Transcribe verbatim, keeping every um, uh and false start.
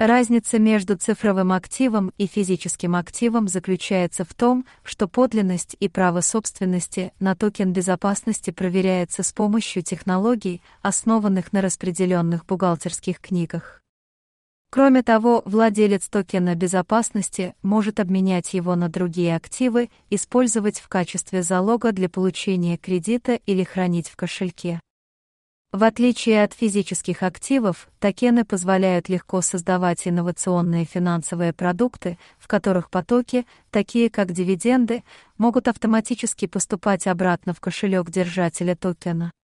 Разница между цифровым активом и физическим активом заключается в том, что подлинность и право собственности на токен безопасности проверяется с помощью технологий, основанных на распределенных бухгалтерских книгах. Кроме того, владелец токена безопасности может обменять его на другие активы, использовать в качестве залога для получения кредита или хранить в кошельке. В отличие от физических активов, токены позволяют легко создавать инновационные финансовые продукты, в которых потоки, такие как дивиденды, могут автоматически поступать обратно в кошелек держателя токена.